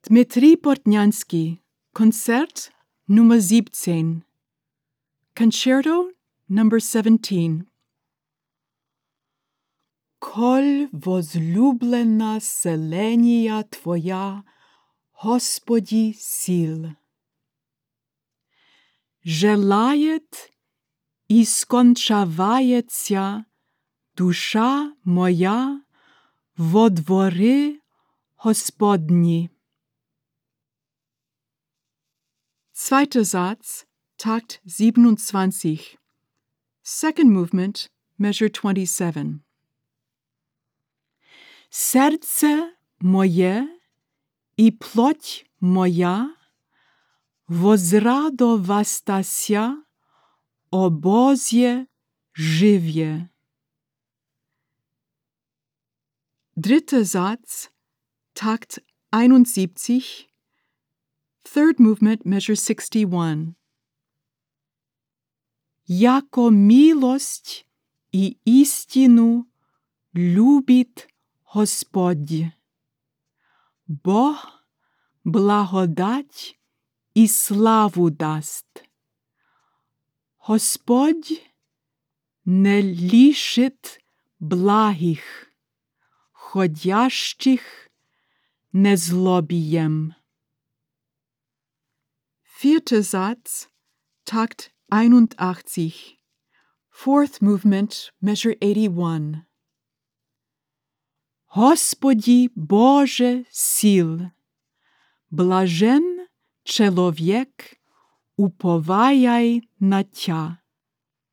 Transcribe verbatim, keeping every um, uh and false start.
Дмитрий Портнянский, Концерт Nummer siebzehn, Concerto Number seventeen. Коль возлюблена селения Твоя, Господи сил, желает и скончавается душа моя во дворе Господни. Zweiter Satz, Takt siebenundzwanzig. Second movement, measure twenty-seven. Сердце мое и плоть моя возрадовастася о Бозе живе. Dritter Satz, Takt einundsiebzig. Third movement, measure sixty-one. Яко милость и истину любит Господь, Бог благодать и славу даст. Господь не лишит благих, ходящих незлобием. Vierter Satz, Takt einundachtzig. Fourth movement, measure eighty-one. Господи Боже сил, блажен человек, уповая на Тя.